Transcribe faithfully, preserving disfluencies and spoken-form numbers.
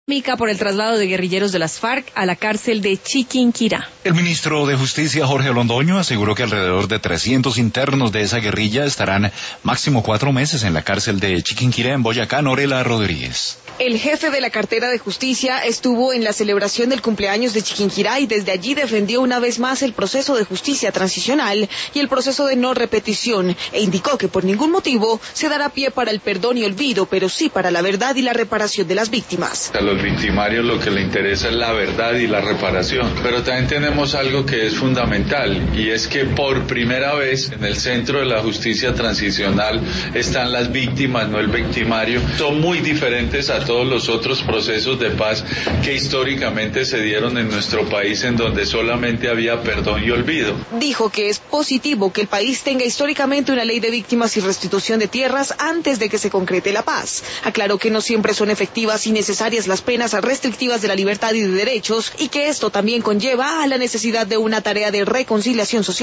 Mica por el traslado de guerrilleros de las FARC a la cárcel de Chiquinquirá. El ministro de Justicia, Jorge Londoño, aseguró que alrededor de trescientos internos de esa guerrilla estarán máximo cuatro meses en la cárcel de Chiquinquirá, en Boyacá. Norela Rodríguez. El jefe de la cartera de Justicia estuvo en la celebración del cumpleaños de Chiquinquirá y desde allí defendió una vez más el proceso de justicia transicional y el proceso de no repetición, e indicó que por ningún motivo se dará pie para el perdón y olvido, pero sí para la verdad y la reparación de las víctimas. A los victimarios lo que les interesa es la verdad y la reparación, pero también tenemos algo que es fundamental, y es que por primera vez en el centro de la justicia transicional están las víctimas, no el victimario. Son muy diferentes a todos los otros procesos de paz que históricamente se dieron en nuestro país, en donde solamente había perdón y olvido. Dijo que es positivo que el país tenga históricamente una ley de víctimas y restitución de tierras antes de que se concrete la paz. Aclaró que no siempre son efectivas y necesarias las penas restrictivas de la libertad y de derechos, y que esto también conlleva a la necesidad de una tarea de reconciliación social.